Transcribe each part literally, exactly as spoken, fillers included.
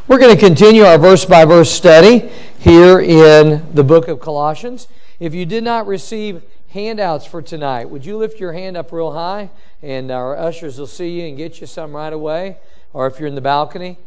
We're going to continue our verse-by-verse study here in the book of Colossians. If you did not receive handouts for tonight, would you lift your hand up real high, and our ushers will see you and get you some right away, or if you're in the balcony.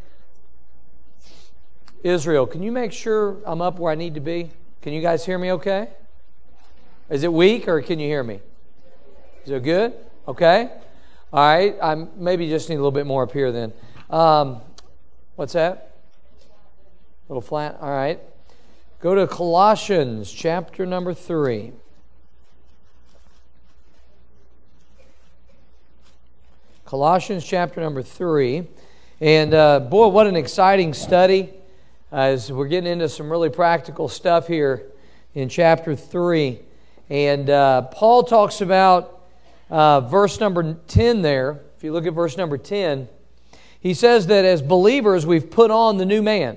Israel, can you make sure I'm up where I need to be? Can you guys hear me okay? Is it weak, or can you hear me? Is it good? Okay. All right. I maybe just need a little bit more up here then. Um, what's that? A little flat. All right. Go to Colossians chapter number three. Colossians chapter number three. And uh, boy, what an exciting study uh, as we're getting into some really practical stuff here in chapter three. And uh, Paul talks about uh, verse number ten there. If you look at verse number ten, he says that as believers we've put on the new man.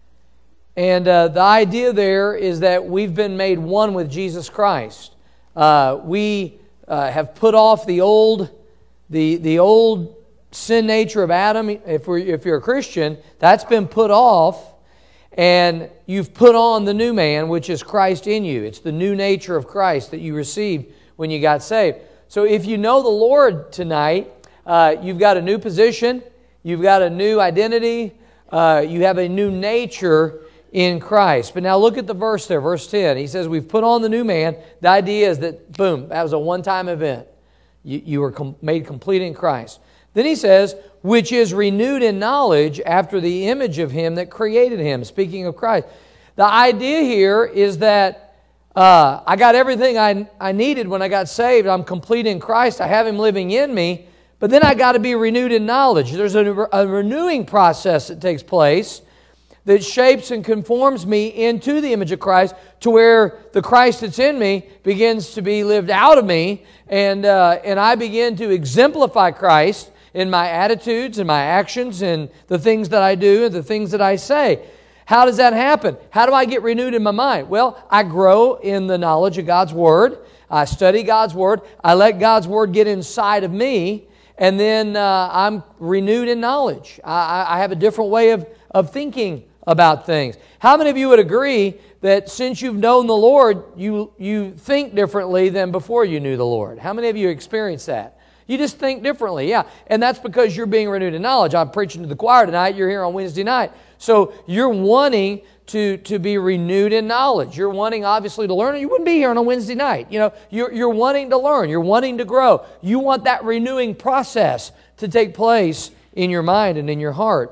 And uh, the idea there is that we've been made one with Jesus Christ. Uh, we uh, have put off the old, the the old sin nature of Adam. If we're, if you're a Christian, that's been put off, and you've put on the new man, which is Christ in you. It's the new nature of Christ that you received when you got saved. So if you know the Lord tonight, uh, you've got a new position, you've got a new identity, uh, you have a new nature in Christ. But now look at the verse there, verse ten. He says, we've put on the new man. The idea is that, boom, that was a one-time event. You, you were com- made complete in Christ. Then he says, which is renewed in knowledge after the image of Him that created him. Speaking of Christ. The idea here is that uh, I got everything I, I needed when I got saved. I'm complete in Christ. I have Him living in me. But then I got to be renewed in knowledge. There's a, a renewing process that takes place that shapes and conforms me into the image of Christ, to where the Christ that's in me begins to be lived out of me, and uh, and I begin to exemplify Christ in my attitudes and my actions and the things that I do and the things that I say. How does that happen? How do I get renewed in my mind? Well, I grow in the knowledge of God's Word. I study God's Word. I let God's Word get inside of me, and then uh, I'm renewed in knowledge. I, I have a different way of, of thinking about things. How many of you would agree that since you've known the Lord, you, you think differently than before you knew the Lord? How many of you experience that? You just think differently, yeah. And that's because you're being renewed in knowledge. I'm preaching to the choir tonight. You're here on Wednesday night. So you're wanting to, to be renewed in knowledge. You're wanting, obviously, to learn. You wouldn't be here on a Wednesday night. You know, you're, you're wanting to learn. You're wanting to grow. You want that renewing process to take place in your mind and in your heart.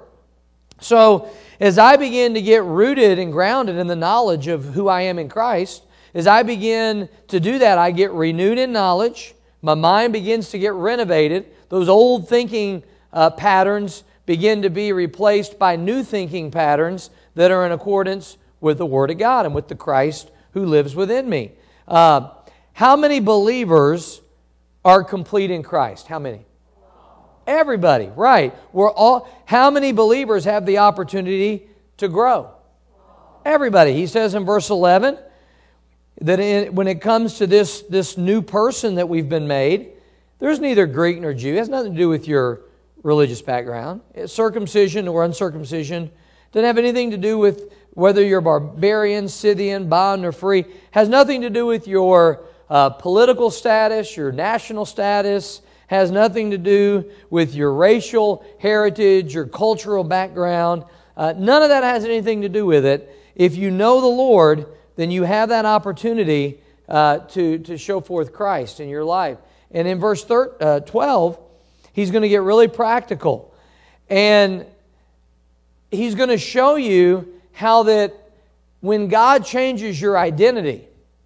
So as I begin to get rooted and grounded in the knowledge of who I am in Christ, as I begin to do that, I get renewed in knowledge. My mind begins to get renovated. Those old thinking uh, patterns begin to be replaced by new thinking patterns that are in accordance with the Word of God and with the Christ who lives within me. Uh, how many believers are complete in Christ? How many? Everybody, right. We're all. How many believers have the opportunity to grow? Everybody. He says in verse eleven that in, when it comes to this, this new person that we've been made, there's neither Greek nor Jew. It has nothing to do with your religious background. Circumcision or uncircumcision doesn't have anything to do with whether you're barbarian, Scythian, bond, or free. It has nothing to do with your uh, political status, your national status. Has nothing to do with your racial heritage, your cultural background. Uh, none of that has anything to do with it. If you know the Lord, then you have that opportunity uh, to, to show forth Christ in your life. And in verse twelve, he's going to get really practical. And he's going to show you how that when God changes your identity,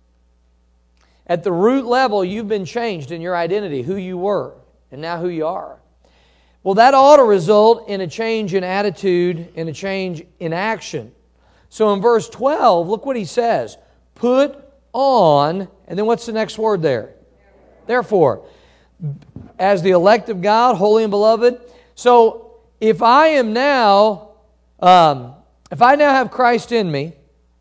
at the root level, you've been changed in your identity, who you were, and now who you are. Well, that ought to result in a change in attitude and a change in action. So in verse twelve, look what he says. Put on, and then what's the next word there? Therefore, as the elect of God, holy and beloved. So if I am now, um, if I now have Christ in me,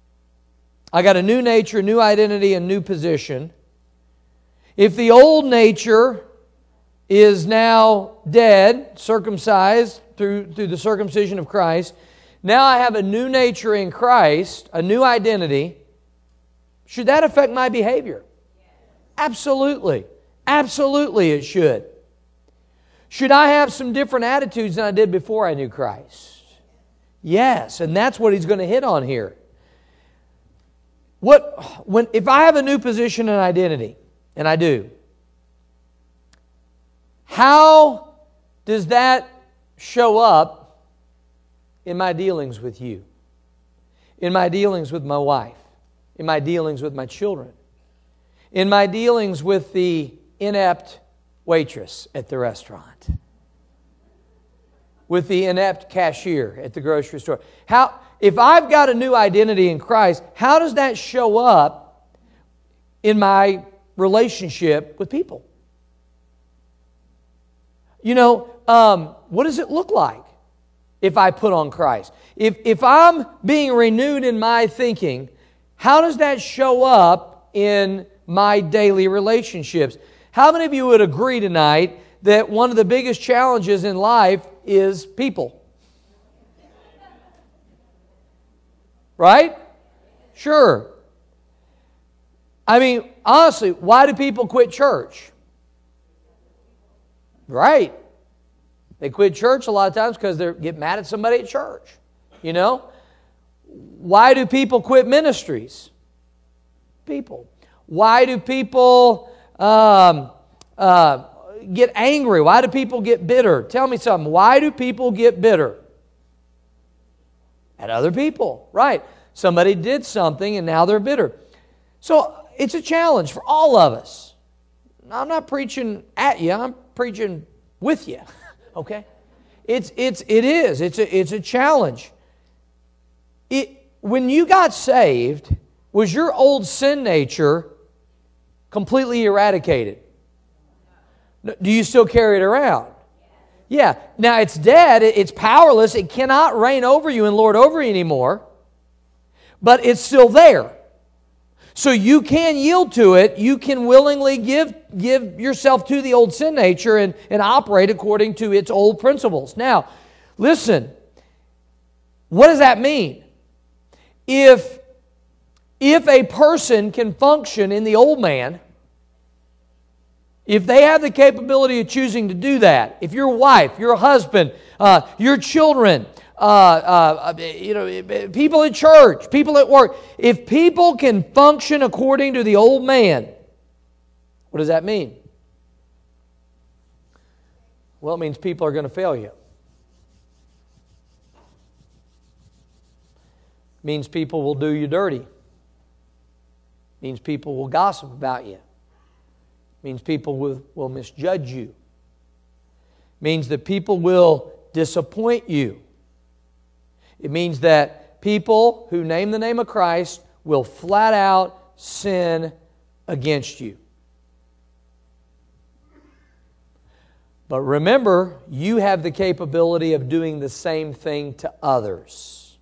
I got a new nature, new identity, and new position. If the old nature is now dead, circumcised through, through the circumcision of Christ, Now I have a new nature in Christ, a new identity. Should that affect my behavior? Absolutely. Absolutely it should. Should I have some different attitudes than I did before I knew Christ? Yes, and that's what he's going to hit on here. What when if I have a new position and identity, and I do, how does that show up in my dealings with you? In my dealings with my wife? In my dealings with my children? In my dealings with the inept waitress at the restaurant? With the inept cashier at the grocery store? How, if I've got a new identity in Christ, how does that show up in my relationship with people? You know, um, what does it look like if I put on Christ? If, if I'm being renewed in my thinking, how does that show up in my daily relationships? How many of you would agree tonight that one of the biggest challenges in life is people? Right? Sure. I mean, honestly, why do people quit church? Right. They quit church a lot of times because they get mad at somebody at church. You know? Why do people quit ministries? People. Why do people um, uh, get angry? Why do people get bitter? Tell me something. Why do people get bitter? At other people. Right. Somebody did something and now they're bitter. So it's a challenge for all of us. I'm not preaching at you. I'm preaching with you. Okay? It's it's it is. It's a it's a challenge. It when you got saved, was your old sin nature completely eradicated? Do you still carry it around? Yeah. Now it's dead. It's powerless. It cannot reign over you and lord over you anymore. But it's still there. So you can yield to it. You can willingly give, give yourself to the old sin nature and, and operate according to its old principles. Now, listen. What does that mean? If, if a person can function in the old man, if they have the capability of choosing to do that, if your wife, your husband, uh, your children, Uh, uh, you know, people at church, people at work. If people can function according to the old man, what does that mean? Well, it means people are going to fail you. It means people will do you dirty. It means people will gossip about you. It means people will, will misjudge you. It means that people will disappoint you. It means that people who name the name of Christ will flat out sin against you. But remember, you have the capability of doing the same thing to others.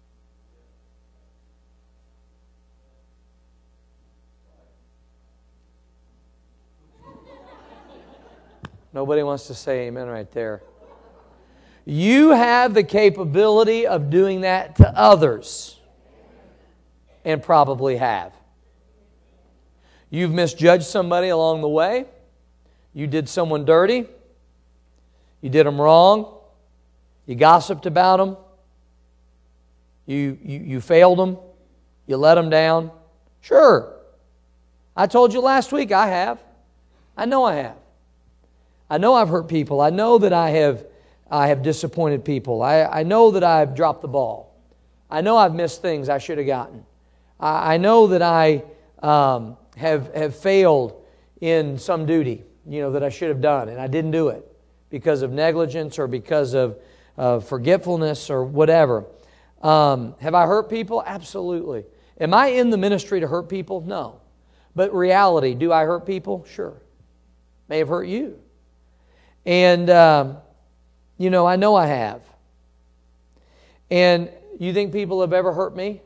Nobody wants to say amen right there. You have the capability of doing that to others. And probably have. You've misjudged somebody along the way. You did someone dirty. You did them wrong. You gossiped about them. You, you, you failed them. You let them down. Sure. I told you last week I have. I know I have. I know I've hurt people. I know that I have I have disappointed people. I, I know that I've dropped the ball. I know I've missed things I should have gotten. I, I know that I um, have have failed in some duty, you know, that I should have done, and I didn't do it because of negligence or because of uh, forgetfulness or whatever. Um, have I hurt people? Absolutely. Am I in the ministry to hurt people? No. But reality, do I hurt people? Sure. May have hurt you. And um, You know, I know I have. And you think people have ever hurt me?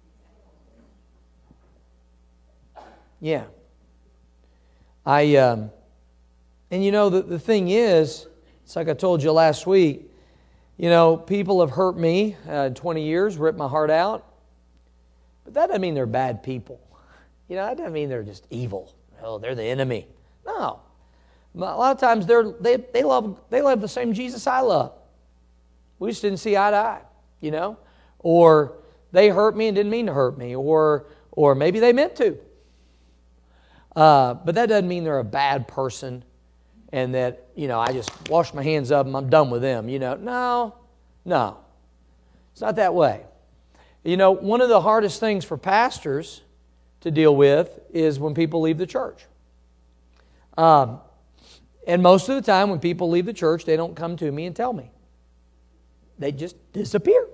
Yeah. I, um, and you know, the, the thing is, it's like I told you last week, You know, people have hurt me uh, in twenty years, ripped my heart out. But that doesn't mean they're bad people. You know, that doesn't mean they're just evil. Oh, they're the enemy. No. A lot of times they're, they they love they love the same Jesus I love. We just didn't see eye to eye, you know. Or they hurt me and didn't mean to hurt me. Or or maybe they meant to. Uh, but that doesn't mean they're a bad person and that, you know, I just wash my hands of them, I'm done with them. You know, no, no. It's not that way. You know, one of the hardest things for pastors to deal with is when people leave the church. Um, and most of the time when people leave the church, they don't come to me and tell me. They just disappear.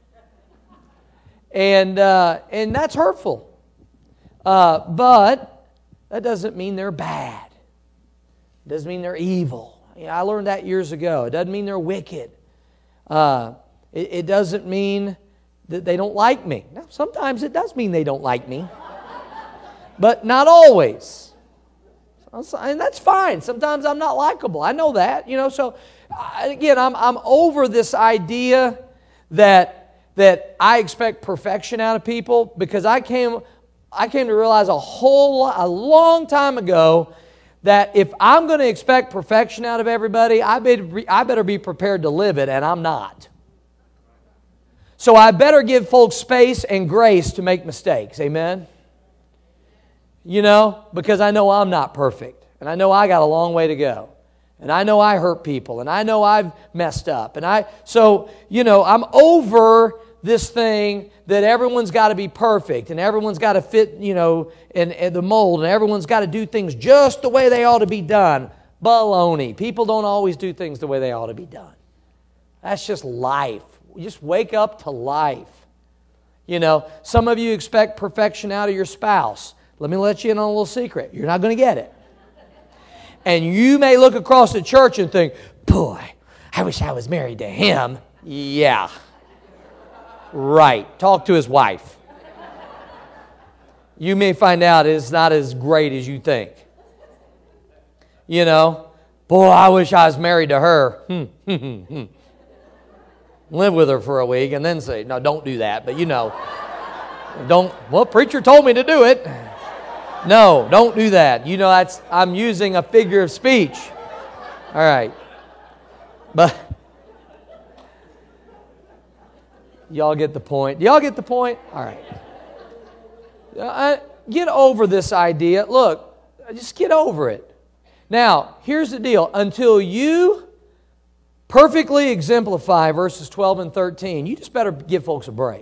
And uh, and that's hurtful. Uh, but that doesn't mean they're bad. It doesn't mean they're evil. You know, I learned that years ago. It doesn't mean they're wicked. Uh, it, it doesn't mean that they don't like me. Now, sometimes it does mean they don't like me. But not always. And that's fine. Sometimes I'm not likable. I know that. You know, so again, I'm I'm over this idea that that I expect perfection out of people, because I came I came to realize a whole lot, a long time ago that if I'm going to expect perfection out of everybody, I better I better be prepared to live it, and I'm not. So I better give folks space and grace to make mistakes. Amen. You know, because I know I'm not perfect. And I know I got a long way to go. And I know I hurt people. And I know I've messed up. And I, so, you know, I'm over this thing that everyone's got to be perfect. And everyone's got to fit, you know, in, in the mold. And everyone's got to do things just the way they ought to be done. Baloney. People don't always do things the way they ought to be done. That's just life. You just wake up to life. You know, some of you expect perfection out of your spouse. Let me let you in on a little secret. You're not going to get it. And you may look across the church and think, boy, I wish I was married to him. Yeah. Right. Talk to his wife. You may find out it's not as great as you think. You know, boy, I wish I was married to her. Hmm, hmm, hmm, hmm. Live with her for a week and then say, no, don't do that. But you know, don't, well, preacher told me to do it. No, don't do that. You know, that's I'm using a figure of speech. All right. But y'all get the point. Do y'all get the point? All right. Uh, get over this idea. Look, just get over it. Now, here's the deal. Until you perfectly exemplify verses twelve and thirteen, you just better give folks a break.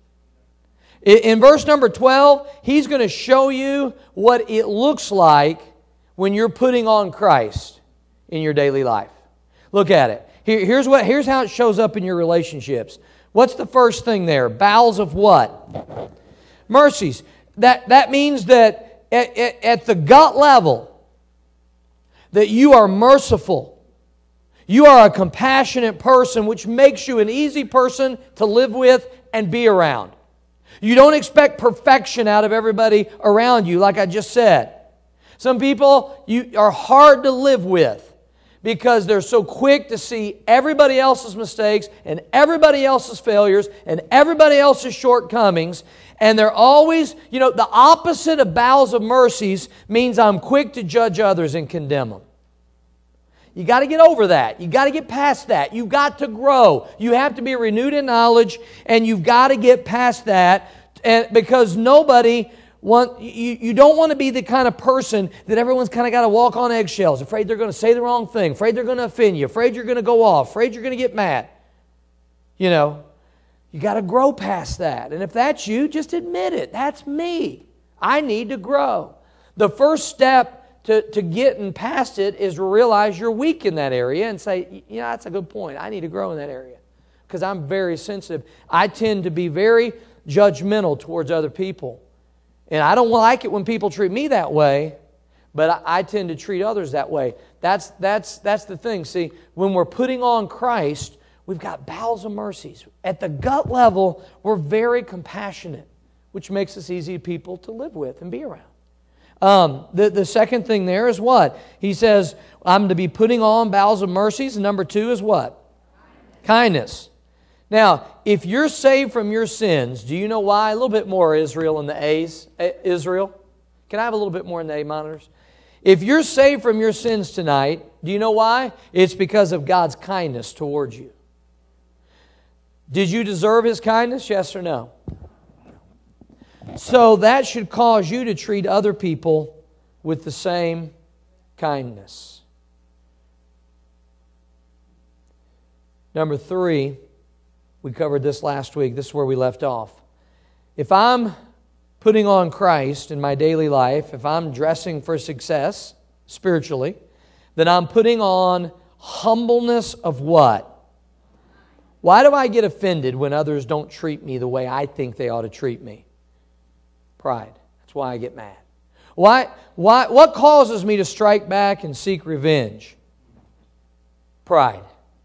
In verse number twelve, he's going to show you what it looks like when you're putting on Christ in your daily life. Look at it. Here, here's what. Here's how it shows up in your relationships. What's the first thing there? Bowels of what? Mercies. That, that means that at, at, at the gut level, that you are merciful. You are a compassionate person, which makes you an easy person to live with and be around. You don't expect perfection out of everybody around you, like I just said. Some people you are hard to live with because they're so quick to see everybody else's mistakes and everybody else's failures and everybody else's shortcomings. And they're always, you know, the opposite of bowels of mercies means I'm quick to judge others and condemn them. You got to get over that. You got to get past that. You've got to grow. You have to be renewed in knowledge, and you've got to get past that. And because nobody want you, you don't want to be the kind of person that everyone's kind of got to walk on eggshells, afraid they're going to say the wrong thing, afraid they're going to offend you, afraid you're going to go off, afraid you're going to get mad. You know, you got to grow past that. And if that's you, just admit it. That's me. I need to grow. The first step To, to getting past it is to realize you're weak in that area and say, yeah, that's a good point. I need to grow in that area because I'm very sensitive. I tend to be very judgmental towards other people. And I don't like it when people treat me that way, but I, I tend to treat others that way. That's, that's, that's the thing. See, when we're putting on Christ, we've got bowels of mercies. At the gut level, we're very compassionate, which makes us easy people to live with and be around. Um, the, the second thing there is what? He says, I'm to be putting on bowels of mercies. And number two is what? Kindness. Now, if you're saved from your sins, do you know why? A little bit more, Israel, in the A's. Israel. Can I have a little bit more in the A monitors? If you're saved from your sins tonight, do you know why? It's because of God's kindness towards you. Did you deserve His kindness? Yes or no? So that should cause you to treat other people with the same kindness. Number three, we covered this last week. This is where we left off. If I'm putting on Christ in my daily life, if I'm dressing for success spiritually, then I'm putting on humbleness of what? Why do I get offended when others don't treat me the way I think they ought to treat me? Pride. That's why I get mad. Why? Why? What causes me to strike back and seek revenge? Pride.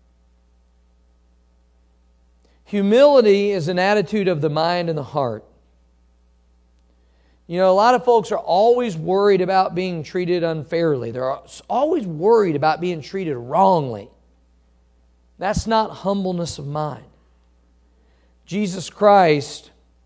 Humility is an attitude of the mind and the heart. You know, a lot of folks are always worried about being treated unfairly. They're always worried about being treated wrongly. That's not humbleness of mind. Jesus Christ,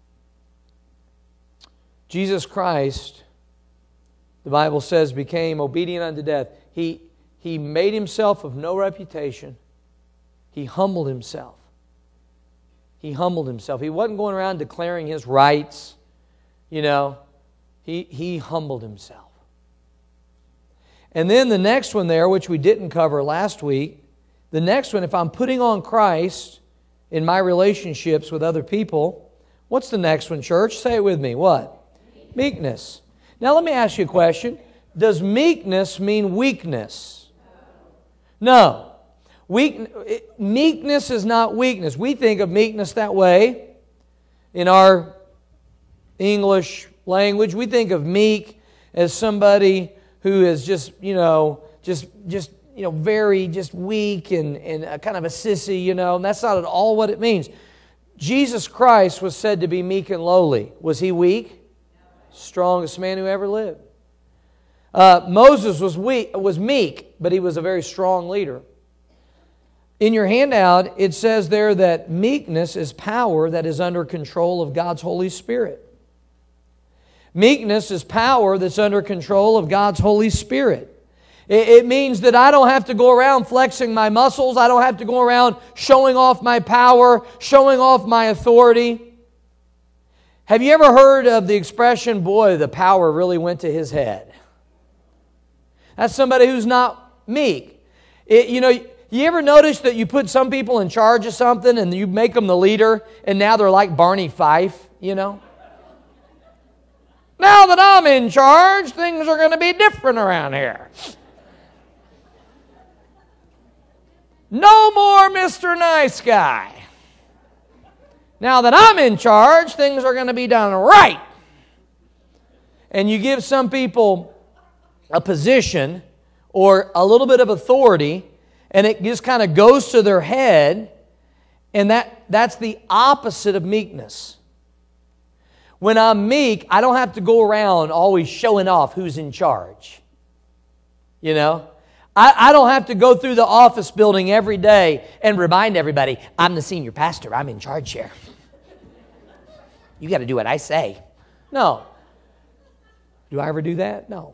Jesus Christ, the Bible says, became obedient unto death. He, he made Himself of no reputation. He humbled Himself. He humbled Himself. He wasn't going around declaring His rights. You know, He, he humbled Himself. And then the next one there, which we didn't cover last week, the next one, if I'm putting on Christ in my relationships with other people, what's the next one, church? Say it with me. What? Meekness. Now let me ask you a question. Does meekness mean weakness? No. Weak, meekness is not weakness. We think of meekness that way in our English language. We think of meek as somebody who is just, you know, just, just, you know, very just weak and, and a kind of a sissy, you know, and that's not at all what it means. Jesus Christ was said to be meek and lowly. Was He weak? Strongest man who ever lived. Uh, Moses was weak, was meek, but he was a very strong leader. In your handout, it says there that meekness is power that is under control of God's Holy Spirit. Meekness is power that's under control of God's Holy Spirit. It, it means that I don't have to go around flexing my muscles. I don't have to go around showing off my power, showing off my authority. Have you ever heard of the expression, boy, the power really went to his head? That's somebody who's not meek. It, you know, you ever notice that you put some people in charge of something and you make them the leader and now they're like Barney Fife, you know? Now that I'm in charge, things are going to be different around here. No more Mister Nice Guy. Now that I'm in charge, things are going to be done right. And you give some people a position or a little bit of authority, and it just kind of goes to their head, and that, that's the opposite of meekness. When I'm meek, I don't have to go around always showing off who's in charge. You know? I, I don't have to go through the office building every day and remind everybody, I'm the senior pastor, I'm in charge here. You got to do what I say. No. Do I ever do that? No.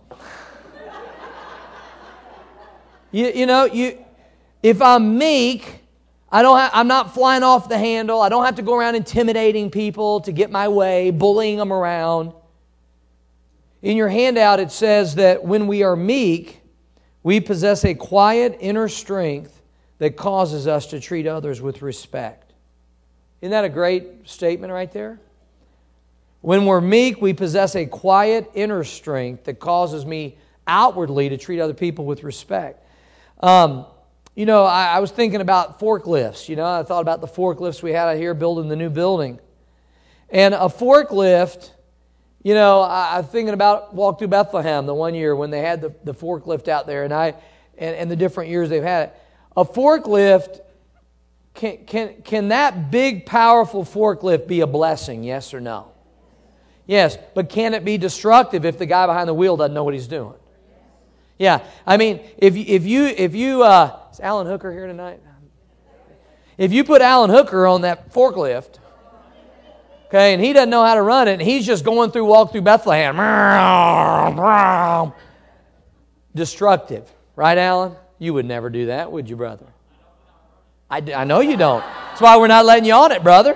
you, you know, you... If I'm meek, I don't ha- I'm not flying off the handle. I don't have to go around intimidating people to get my way, bullying them around. In your handout, it says that when we are meek, we possess a quiet inner strength that causes us to treat others with respect. Isn't that a great statement right there? When we're meek, we possess a quiet inner strength that causes me outwardly to treat other people with respect. Um... You know, I, I was thinking about forklifts. You know, I thought about the forklifts we had out here building the new building. And a forklift, you know, I, I'm thinking about Walk Through Bethlehem the one year when they had the, the forklift out there, and I and, and the different years they've had it. A forklift, can, can, can that big, powerful forklift be a blessing, yes or no? Yes, but can it be destructive if the guy behind the wheel doesn't know what he's doing? Yeah, I mean, if if you if you uh, is Alan Hooker here tonight? If you put Alan Hooker on that forklift, okay, and he doesn't know how to run it, and he's just going through, walk through Bethlehem. Destructive. Right, Alan? You would never do that, would you, brother? I, I know you don't. That's why we're not letting you on it, brother.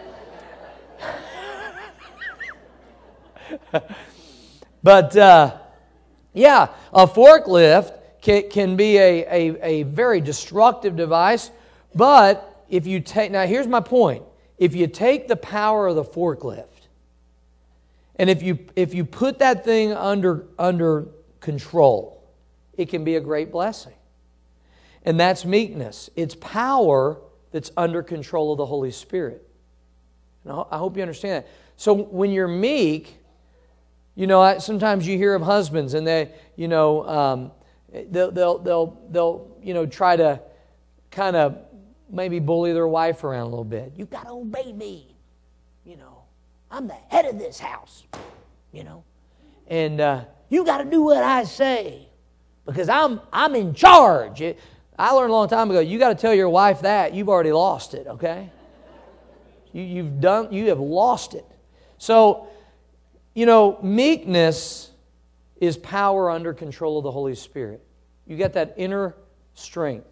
But, uh, yeah, a forklift can, can be a, a, a very destructive device. But if you take, now here's my point. If you take the power of the forklift, and if you if you put that thing under under control, it can be a great blessing. And that's meekness. It's power that's under control of the Holy Spirit. And I hope you understand that. So when you're meek, you know, I, sometimes you hear of husbands, and they, you know, um, they'll they'll they'll they'll you know try to kind of maybe bully their wife around a little bit. You've got to obey me. You know, I'm the head of this house. You know, and uh, you got to do what I say because I'm I'm in charge. It, I learned a long time ago. You got to tell your wife that you've already lost it. Okay, you you've done you have lost it. So, you know, meekness is power under control of the Holy Spirit. You get that inner strength.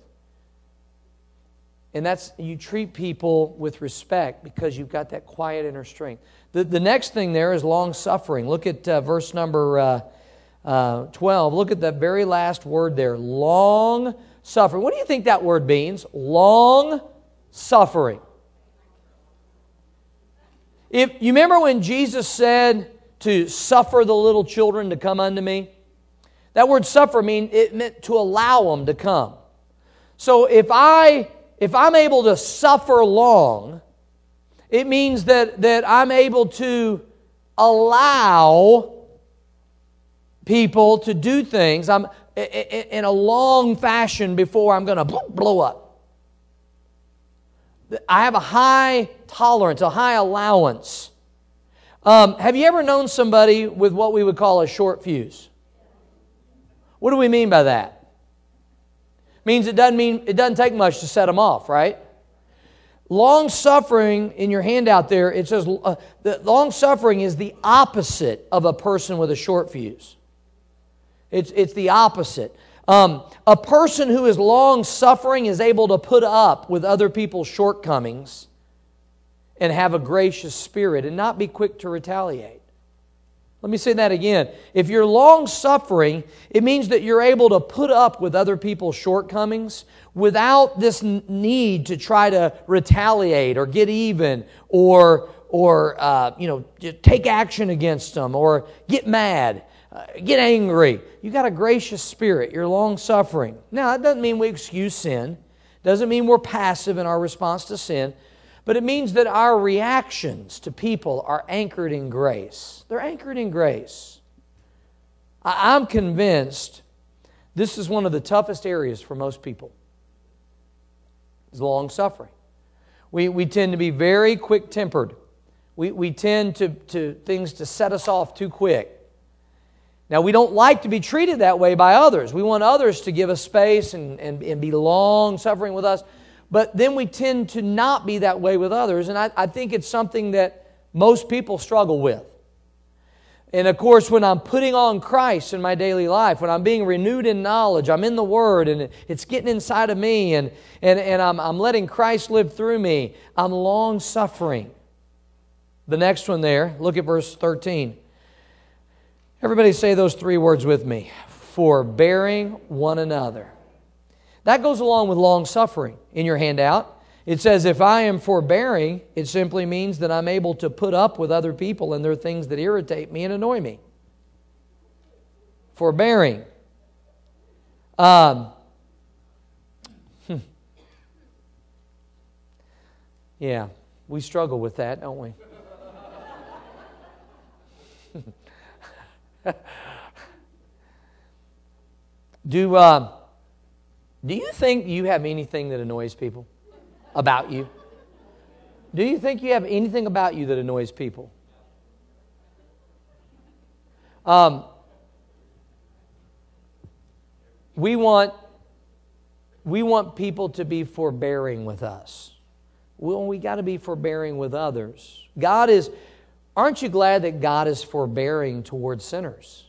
And that's, you treat people with respect because you've got that quiet inner strength. The, the next thing there is long-suffering. Look at uh, verse number uh, uh, twelve. Look at the very last word there. Long-suffering. What do you think that word means? Long-suffering. If you remember when Jesus said to suffer the little children to come unto me? That word suffer mean it meant to allow them to come. So if I... If I'm able to suffer long, it means that, that I'm able to allow people to do things I'm in a long fashion before I'm going to blow up. I have a high tolerance, a high allowance. Um, have you ever known somebody with what we would call a short fuse? What do we mean by that? Means it doesn't mean it doesn't take much to set them off, right? Long suffering in your handout there, it says uh, that long suffering is the opposite of a person with a short fuse. It's it's the opposite. Um, a person who is long suffering is able to put up with other people's shortcomings and have a gracious spirit and not be quick to retaliate. Let me say that again. If you're long-suffering, it means that you're able to put up with other people's shortcomings without this need to try to retaliate or get even or, or uh, you know, take action against them or get mad, uh, get angry. You got a gracious spirit. You're long-suffering. Now, that doesn't mean we excuse sin. Doesn't mean we're passive in our response to sin. But it means that our reactions to people are anchored in grace. They're anchored in grace. I'm convinced this is one of the toughest areas for most people. Is long suffering. We, we tend to be very quick-tempered. We, we tend to, to things to set us off too quick. Now, we don't like to be treated that way by others. We want others to give us space and, and, and be long-suffering with us. But then we tend to not be that way with others. And I, I think it's something that most people struggle with. And of course, when I'm putting on Christ in my daily life, when I'm being renewed in knowledge, I'm in the Word and it's getting inside of me and, and, and I'm, I'm letting Christ live through me, I'm long-suffering. The next one there, look at verse thirteen. Everybody say those three words with me. Forbearing one another. That goes along with long-suffering in your handout. It says, if I am forbearing, it simply means that I'm able to put up with other people and their things that irritate me and annoy me. Forbearing. Um, hmm. Yeah, we struggle with that, don't we? Do... Uh, Do you think you have anything that annoys people about you? Do you think you have anything about you that annoys people? Um, we want we want people to be forbearing with us. Well, we got to be forbearing with others. God is, aren't you glad that God is forbearing towards sinners?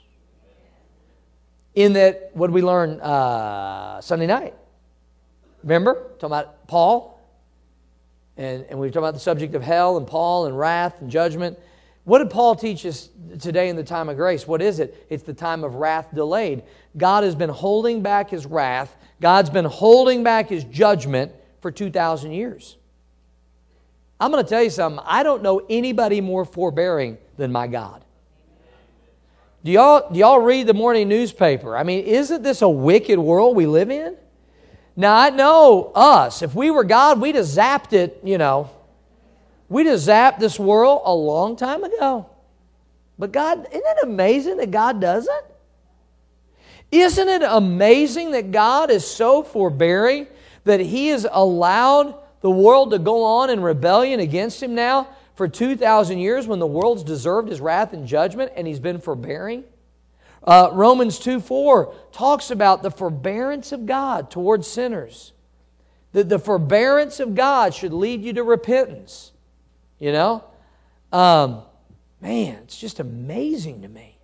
In that, what did we learn uh, Sunday night? Remember? Talking about Paul? And, and we were talking about the subject of hell and Paul and wrath and judgment. What did Paul teach us today in the time of grace? What is it? It's the time of wrath delayed. God has been holding back His wrath. God's been holding back His judgment for two thousand years. I'm going to tell you something. I don't know anybody more forbearing than my God. Do y'all, do y'all read the morning newspaper? I mean, isn't this a wicked world we live in? Now, I know us. If we were God, we'd have zapped it, you know. We'd have zapped this world a long time ago. But God, isn't it amazing that God doesn't? Isn't it amazing that God is so forbearing that He has allowed the world to go on in rebellion against Him now for two thousand years when the world's deserved His wrath and judgment and He's been forbearing? Uh, Romans two four talks about the forbearance of God towards sinners. That the forbearance of God should lead you to repentance. You know? Um, man, it's just amazing to me.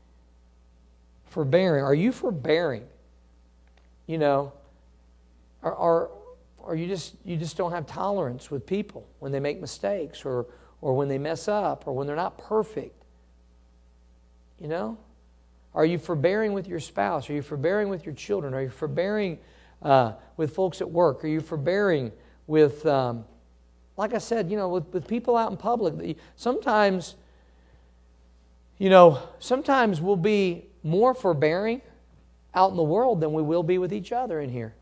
Forbearing. Are you forbearing? You know? Or, or, or you just you just don't have tolerance with people when they make mistakes or, or when they mess up or when they're not perfect. You know? Are you forbearing with your spouse? Are you forbearing with your children? Are you forbearing uh, with folks at work? Are you forbearing with, um, like I said, you know, with, with people out in public? Sometimes, you know, sometimes we'll be more forbearing out in the world than we will be with each other in here.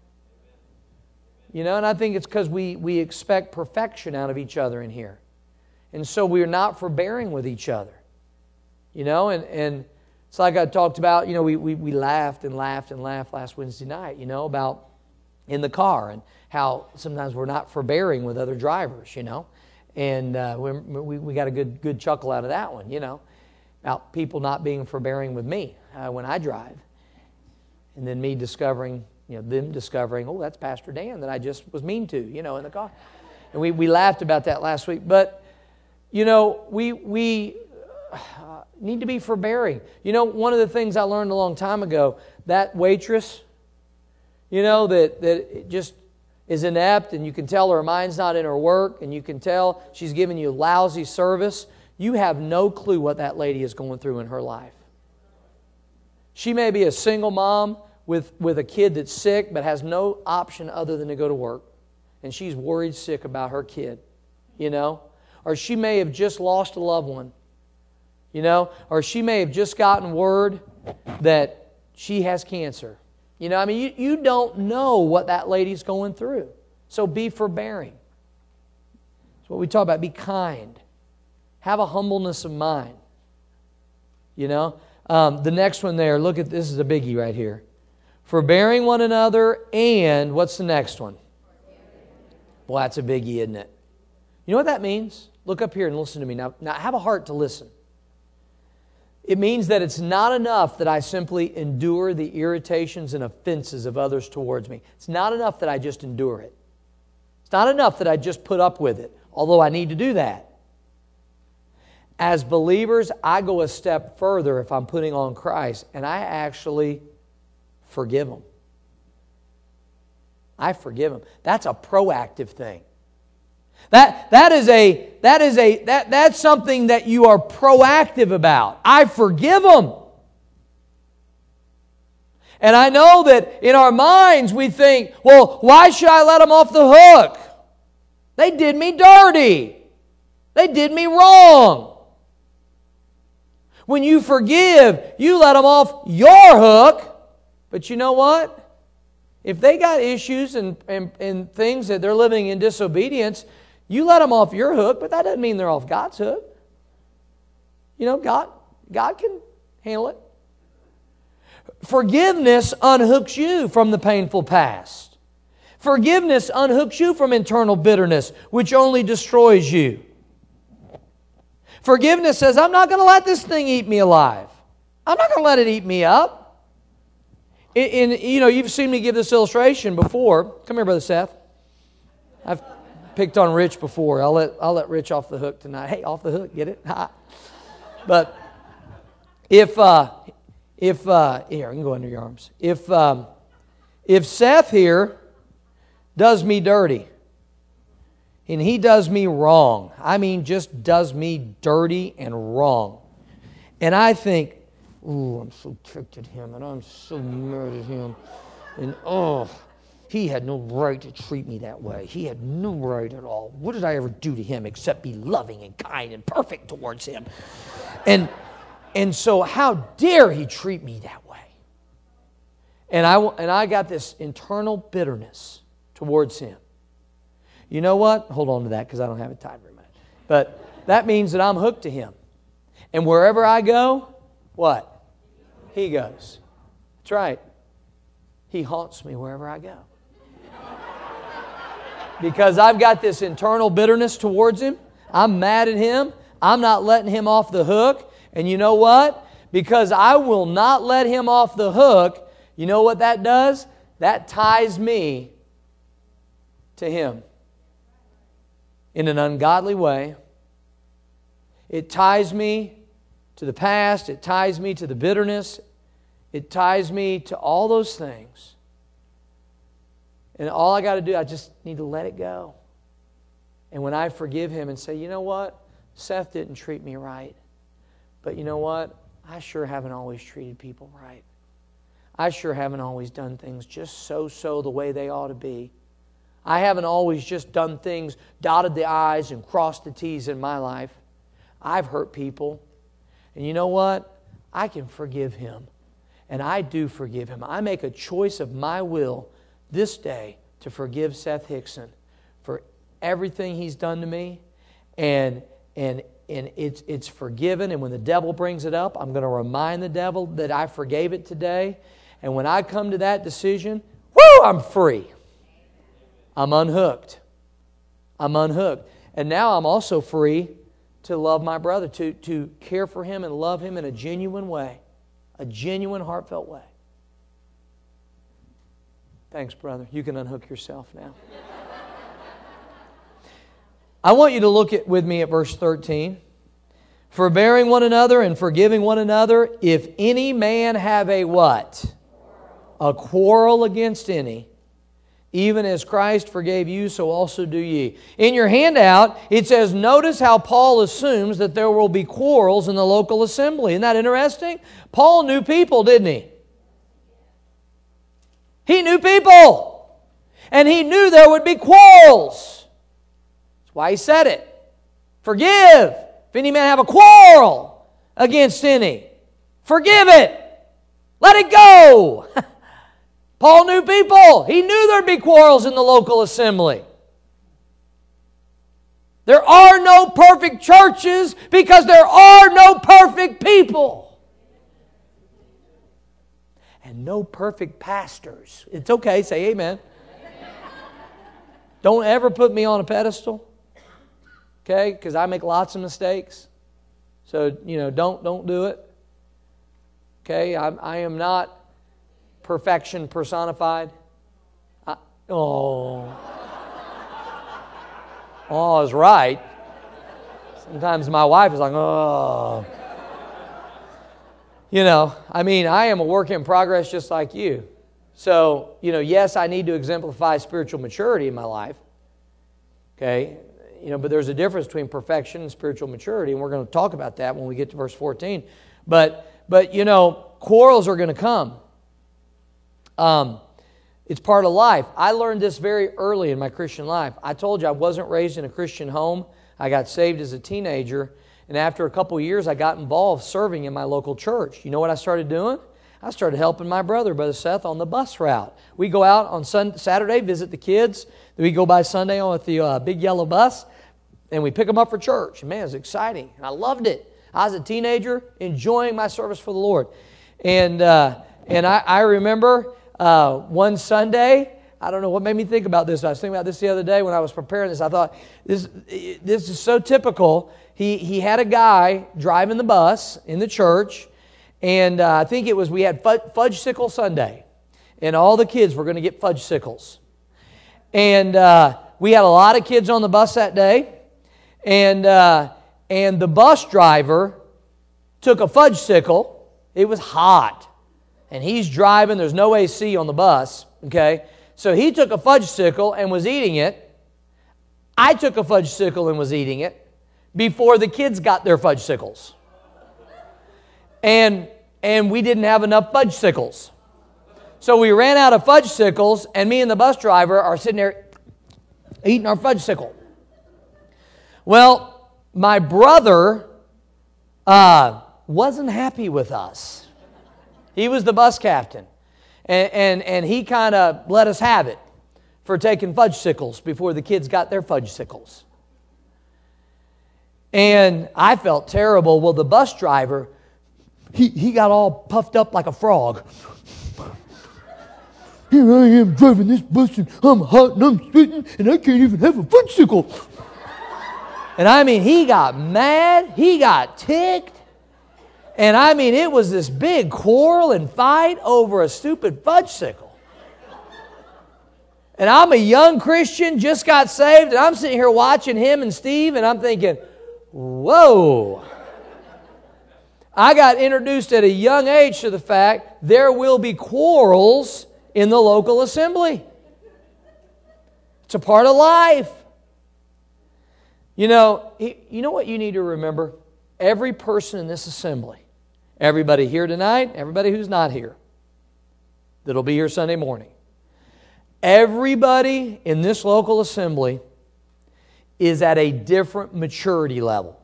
You know, and I think it's because we, we expect perfection out of each other in here. And so we are not forbearing with each other. You know, and... and it's like I talked about, you know, we, we, we laughed and laughed and laughed last Wednesday night, you know, about in the car and how sometimes we're not forbearing with other drivers, you know. And uh, we, we we got a good good chuckle out of that one, you know, about people not being forbearing with me uh, when I drive. And then me discovering, you know, them discovering, oh, that's Pastor Dan that I just was mean to, you know, in the car. And we, we laughed about that last week. But, you know, we we... Uh, need to be forbearing. You know, one of the things I learned a long time ago, that waitress, you know, that, that just is inept and you can tell her mind's not in her work and you can tell she's giving you lousy service. You have no clue what that lady is going through in her life. She may be a single mom with, with a kid that's sick but has no option other than to go to work. And she's worried sick about her kid, you know. Or she may have just lost a loved one. You know, or she may have just gotten word that she has cancer. You know, I mean, you, you don't know what that lady's going through. So be forbearing. That's what we talk about. Be kind. Have a humbleness of mind. You know, um, the next one there, look at this is a biggie right here. Forbearing one another and what's the next one? Well, that's a biggie, isn't it? You know what that means? Look up here and listen to me. Now, now have a heart to listen. It means that it's not enough that I simply endure the irritations and offenses of others towards me. It's not enough that I just endure it. It's not enough that I just put up with it, although I need to do that. As believers, I go a step further if I'm putting on Christ, and I actually forgive them. I forgive them. That's a proactive thing. That that is a that is a that that's something that you are proactive about. I forgive them. And I know that in our minds we think, well, why should I let them off the hook? They did me dirty. They did me wrong. When you forgive, you let them off your hook. But you know what? If they got issues and, and, and things that they're living in disobedience, you let them off your hook, but that doesn't mean they're off God's hook. You know, God, God can handle it. Forgiveness unhooks you from the painful past. Forgiveness unhooks you from internal bitterness, which only destroys you. Forgiveness says, I'm not going to let this thing eat me alive. I'm not going to let it eat me up. In, in, you know, you've seen me give this illustration before. Come here, Brother Seth. I've picked on Rich before. I'll let I'll let Rich off the hook tonight. Hey, off the hook, get it? But if uh, if uh, here, I can go under your arms. If um, if Seth here does me dirty, and he does me wrong, I mean, just does me dirty and wrong, and I think, ooh, I'm so ticked at him, and I'm so mad at him, and oh. He had no right to treat me that way. He had no right at all. What did I ever do to him except be loving and kind and perfect towards him? And, and so how dare he treat me that way? And I, and I got this internal bitterness towards him. You know what? Hold on to that because I don't have it tied very much. But that means that I'm hooked to him. And wherever I go, what? He goes. That's right. He haunts me wherever I go. Because I've got this internal bitterness towards him. I'm mad at him. I'm not letting him off the hook. And you know what? Because I will not let him off the hook, you know what that does? That ties me to him in an ungodly way. It ties me to the past. It ties me to the bitterness. It ties me to all those things. And all I got to do, I just need to let it go. And when I forgive him and say, you know what? Seth didn't treat me right. But you know what? I sure haven't always treated people right. I sure haven't always done things just so-so the way they ought to be. I haven't always just done things, dotted the I's and crossed the T's in my life. I've hurt people. And you know what? I can forgive him. And I do forgive him. I make a choice of my will this day to forgive Seth Hickson for everything he's done to me. And and and it's it's forgiven. And when the devil brings it up, I'm going to remind the devil that I forgave it today. And when I come to that decision, whoo, I'm free. I'm unhooked. I'm unhooked. And now I'm also free to love my brother, to, to care for him and love him in a genuine way. A genuine, heartfelt way. Thanks, brother. You can unhook yourself now. I want you to look at with me at verse thirteen. Forbearing one another and forgiving one another, if any man have a what? A quarrel against any, even as Christ forgave you, so also do ye. In your handout, it says, notice how Paul assumes that there will be quarrels in the local assembly. Isn't that interesting? Paul knew people, didn't he? He knew people. And he knew there would be quarrels. That's why he said it. Forgive, if any man have a quarrel against any. Forgive it. Let it go. Paul knew people. He knew there'd be quarrels in the local assembly. There are no perfect churches because there are no perfect people. And no perfect pastors. It's okay, say amen. Don't ever put me on a pedestal. Okay? Because I make lots of mistakes. So, you know, don't don't do it. Okay? I, I am not perfection personified. I, oh. Oh, I was right. Sometimes my wife is like, oh. You know, I mean, I am a work in progress just like you. So, you know, yes, I need to exemplify spiritual maturity in my life. Okay? You know, but there's a difference between perfection and spiritual maturity, and we're going to talk about that when we get to verse fourteen. But, but you know, quarrels are going to come. Um, it's part of life. I learned this very early in my Christian life. I told you I wasn't raised in a Christian home. I got saved as a teenager. And after a couple of years, I got involved serving in my local church. You know what I started doing? I started helping my brother, Brother Seth, on the bus route. We go out on Sunday, Saturday, visit the kids. Then we go by Sunday on with the uh, big yellow bus, and we pick them up for church. And man, it was exciting. And I loved it. I was a teenager enjoying my service for the Lord. And uh, and I, I remember uh, one Sunday, I don't know what made me think about this. I was thinking about this the other day when I was preparing this. I thought, this this is so typical. He he had a guy driving the bus in the church, and uh, I think it was, we had Fudge Sickle Sunday, and all the kids were going to get fudge sickles. And uh, we had a lot of kids on the bus that day, and uh, and the bus driver took a fudgesicle. It was hot, and he's driving. There's no A C on the bus, okay? So he took a fudgesicle and was eating it. I took a fudgesicle and was eating it before the kids got their fudgesicles. And, and we didn't have enough fudgesicles. So we ran out of fudgesicles, and me and the bus driver are sitting there eating our fudgesicle. Well, my brother uh, wasn't happy with us. He was the bus captain. And, and, and he kind of let us have it for taking fudgesicles before the kids got their fudgesicles. And I felt terrible. Well, the bus driver, he, he got all puffed up like a frog. Here I am driving this bus, and I'm hot and I'm sweating, and I can't even have a fudgesicle. And I mean, he got mad. He got ticked. And I mean, it was this big quarrel and fight over a stupid fudgesicle. And I'm a young Christian, just got saved, and I'm sitting here watching him and Steve, and I'm thinking, whoa. I got introduced at a young age to the fact there will be quarrels in the local assembly. It's a part of life. You know, you know what you need to remember? Every person in this assembly, everybody here tonight, everybody who's not here, that'll be here Sunday morning, everybody in this local assembly is at a different maturity level.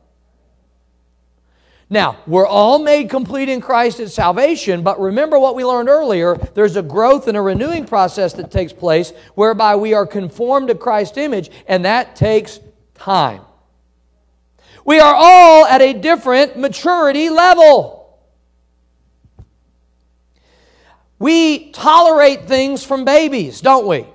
Now, we're all made complete in Christ at salvation, but remember what we learned earlier, there's a growth and a renewing process that takes place whereby we are conformed to Christ's image, and that takes time. We are all at a different maturity level. We tolerate things from babies, don't we?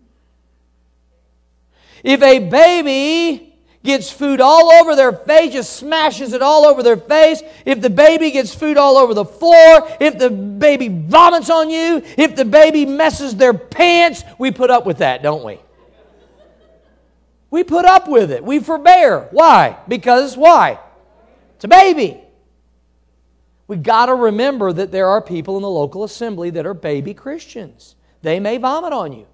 If a baby gets food all over their face, just smashes it all over their face, if the baby gets food all over the floor, if the baby vomits on you, if the baby messes their pants, we put up with that, don't we? We put up with it. We forbear. Why? Because why? It's a baby. We've got to remember that there are people in the local assembly that are baby Christians. They may vomit on you.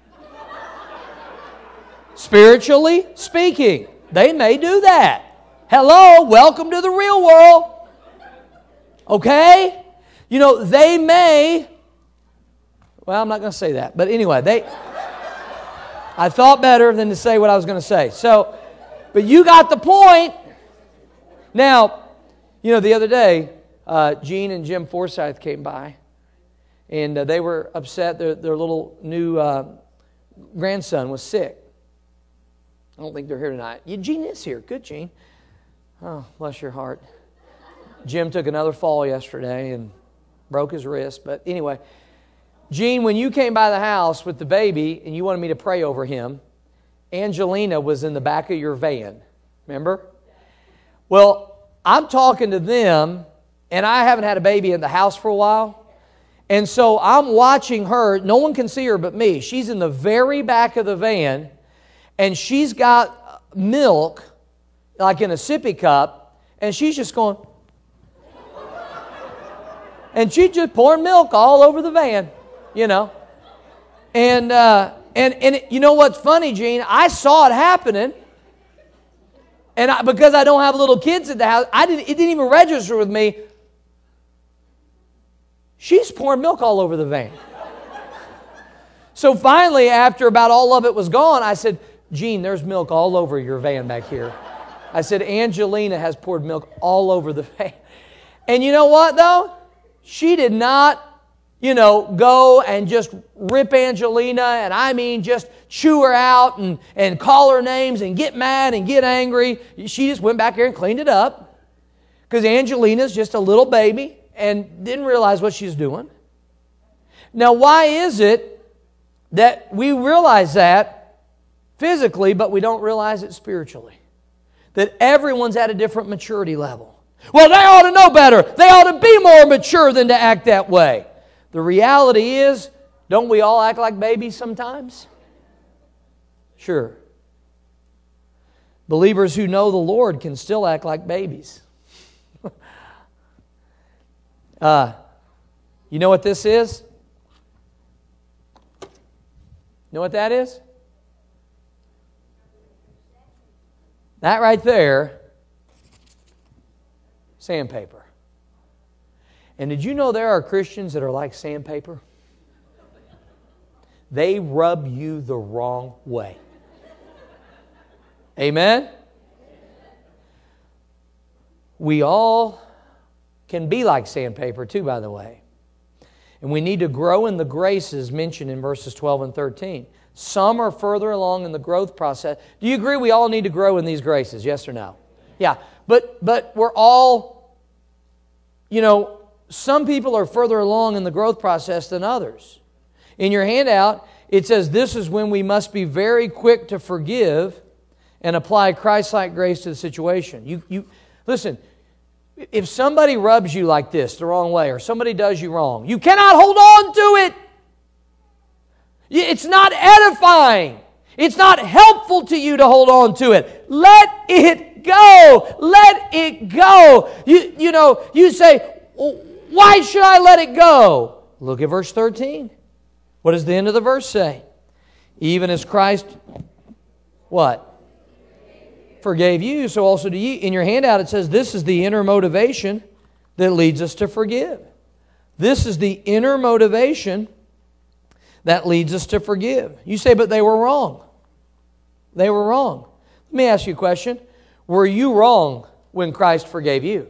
Spiritually speaking, they may do that. Hello, welcome to the real world. Okay? You know, they may, well, I'm not going to say that. But anyway, they... I thought better than to say what I was going to say. So, but you got the point. Now, you know, the other day, uh, Gene and Jim Forsyth came by, and uh, they were upset. Their, their little new uh, grandson was sick. I don't think they're here tonight. Yeah, Gene is here. Good, Gene. Oh, bless your heart. Jim took another fall yesterday and broke his wrist. But anyway, Gene, when you came by the house with the baby and you wanted me to pray over him, Angelina was in the back of your van. Remember? Well, I'm talking to them, and I haven't had a baby in the house for a while. And so I'm watching her. No one can see her but me. She's in the very back of the van, and she's got milk, like in a sippy cup, and she's just going... and she's just pouring milk all over the van. You know, and uh, and and it, you know what's funny, Gene? I saw it happening, and I, because I don't have little kids at the house, I didn't. It didn't even register with me. She's pouring milk all over the van. So finally, after about all of it was gone, I said, "Gene, there's milk all over your van back here." I said, "Angelina has poured milk all over the van," and you know what though? She did not. You know, go and just rip Angelina, and I mean just chew her out and, and call her names and get mad and get angry. She just went back there and cleaned it up because Angelina's just a little baby and didn't realize what she's doing. Now, why is it that we realize that physically, but we don't realize it spiritually? That everyone's at a different maturity level. Well, they ought to know better. They ought to be more mature than to act that way. The reality is, don't we all act like babies sometimes? Sure. Believers who know the Lord can still act like babies. uh, you know what this is? You know what that is? That right there, sandpaper. And did you know there are Christians that are like sandpaper? They rub you the wrong way. Amen? We all can be like sandpaper too, by the way. And we need to grow in the graces mentioned in verses twelve and thirteen. Some are further along in the growth process. Do you agree we all need to grow in these graces? Yes or no? Yeah. But but we're all, you know, some people are further along in the growth process than others. In your handout, it says this is when we must be very quick to forgive and apply Christ-like grace to the situation. You, you listen, if somebody rubs you like this the wrong way or somebody does you wrong, you cannot hold on to it. It's not edifying. It's not helpful to you to hold on to it. Let it go. Let it go. You, you know, you say, why should I let it go? Look at verse thirteen. What does the end of the verse say? Even as Christ, what? Forgave you, so also do ye. In your handout it says this is the inner motivation that leads us to forgive. This is the inner motivation that leads us to forgive. You say, but they were wrong. They were wrong. Let me ask you a question. Were you wrong when Christ forgave you?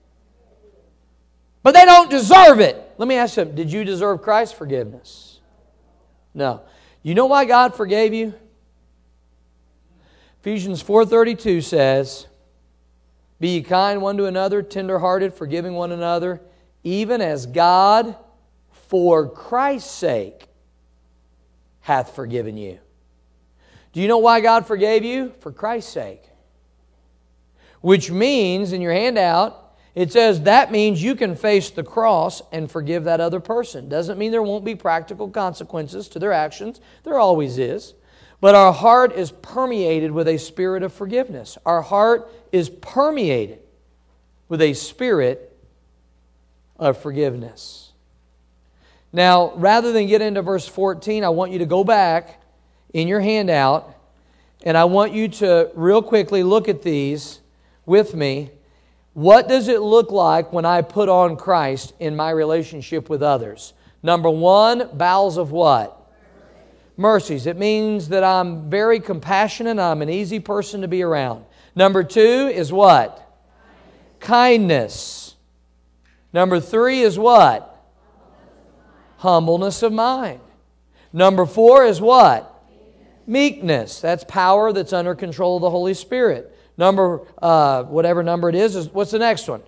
But they don't deserve it. Let me ask you, did you deserve Christ's forgiveness? No. You know why God forgave you? Ephesians four thirty-two says, be ye kind one to another, tender-hearted, forgiving one another, even as God, for Christ's sake, hath forgiven you. Do you know why God forgave you? For Christ's sake. Which means, in your handout, it says that means you can face the cross and forgive that other person. Doesn't mean there won't be practical consequences to their actions. There always is. But our heart is permeated with a spirit of forgiveness. Our heart is permeated with a spirit of forgiveness. Now, rather than get into verse fourteen, I want you to go back in your handout, and I want you to real quickly look at these with me. What does it look like when I put on Christ in my relationship with others? Number one, bowels of what? Mercies. It means that I'm very compassionate. I'm an easy person to be around. Number two is what? Kindness. Number three is what? Humbleness of mind. Number four is what? Meekness. That's power that's under control of the Holy Spirit. Number, uh, whatever number it is, is, what's the next one?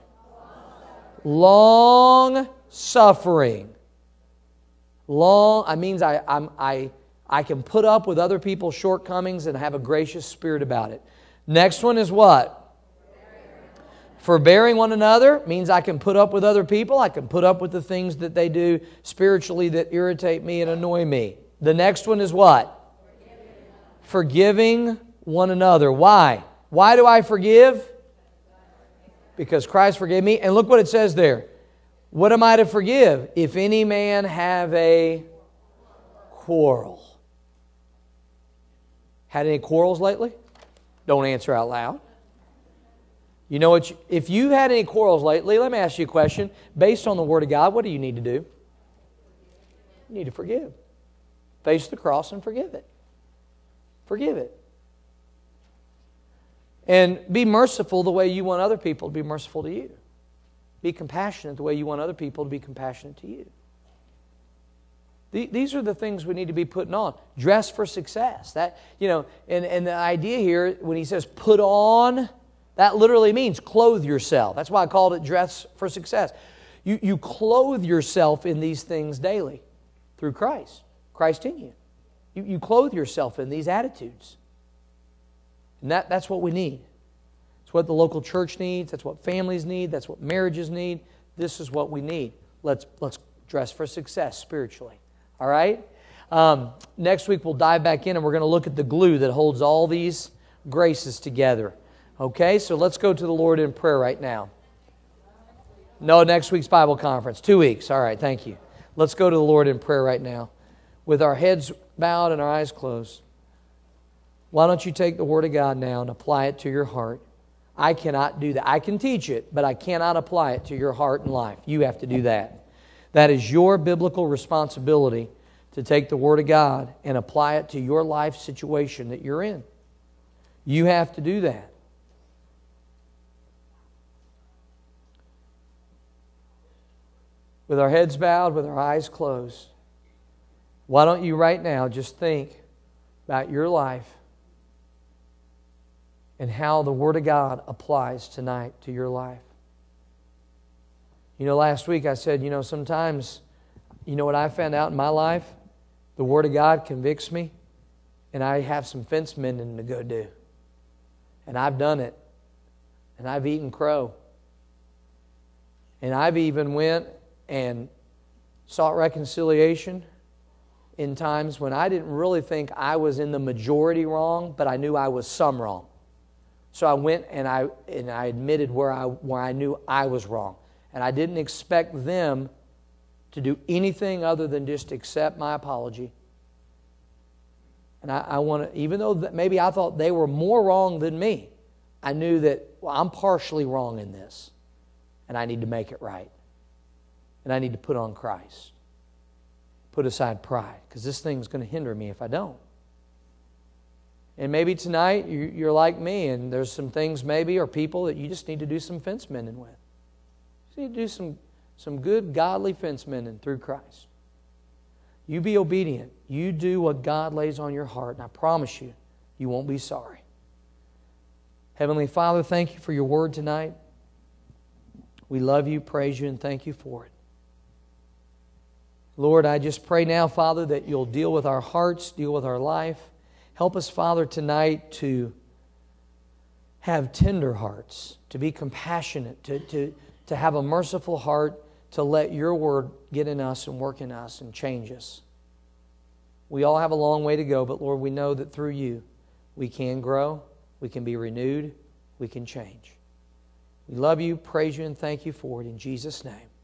Long suffering. Long, I means I, I'm, I, I can put up with other people's shortcomings and have a gracious spirit about it. Next one is what? Forbearing one another means I can put up with other people. I can put up with the things that they do spiritually that irritate me and annoy me. The next one is what? Forgiving one another. Why? Why do I forgive? Because Christ forgave me. And look what it says there. What am I to forgive? If any man have a quarrel. Had any quarrels lately? Don't answer out loud. You know what? You, if you've had any quarrels lately, let me ask you a question. Based on the Word of God, what do you need to do? You need to forgive. Face the cross and forgive it. Forgive it. And be merciful the way you want other people to be merciful to you. Be compassionate the way you want other people to be compassionate to you. These are the things we need to be putting on. Dress for success. That, you know, and, and the idea here, when he says put on, that literally means clothe yourself. That's why I called it dress for success. You, you clothe yourself in these things daily through Christ. Christ in you. You, you clothe yourself in these attitudes. And that, that's what we need. It's what the local church needs. That's what families need. That's what marriages need. This is what we need. Let's, let's dress for success spiritually. All right? Um, next week we'll dive back in and we're going to look at the glue that holds all these graces together. Okay, so let's go to the Lord in prayer right now. No, next week's Bible conference. Two weeks. All right, thank you. Let's go to the Lord in prayer right now. With our heads bowed and our eyes closed. Why don't you take the Word of God now and apply it to your heart? I cannot do that. I can teach it, but I cannot apply it to your heart and life. You have to do that. That is your biblical responsibility to take the Word of God and apply it to your life situation that you're in. You have to do that. With our heads bowed, with our eyes closed, why don't you right now just think about your life and how the Word of God applies tonight to your life. You know, last week I said, you know, sometimes, you know what I found out in my life? The Word of God convicts me, and I have some fence mending to go do. And I've done it. And I've eaten crow. And I've even went and sought reconciliation in times when I didn't really think I was in the majority wrong, but I knew I was some wrong. So I went and I and I admitted where I where I knew I was wrong. And I didn't expect them to do anything other than just accept my apology. And I, I want to, even though that maybe I thought they were more wrong than me, I knew that, well, I'm partially wrong in this. And I need to make it right. And I need to put on Christ. Put aside pride, because this thing's going to hinder me if I don't. And maybe tonight you're like me, and there's some things maybe or people that you just need to do some fence mending with. You need to do some, some good, godly fence mending through Christ. You be obedient. You do what God lays on your heart, and I promise you, you won't be sorry. Heavenly Father, thank you for your word tonight. We love you, praise you, and thank you for it. Lord, I just pray now, Father, that you'll deal with our hearts, deal with our life. Help us, Father, tonight to have tender hearts, to be compassionate, to, to, to have a merciful heart, to let your word get in us and work in us and change us. We all have a long way to go, but Lord, we know that through you we can grow, we can be renewed, we can change. We love you, praise you, and thank you for it in Jesus' name.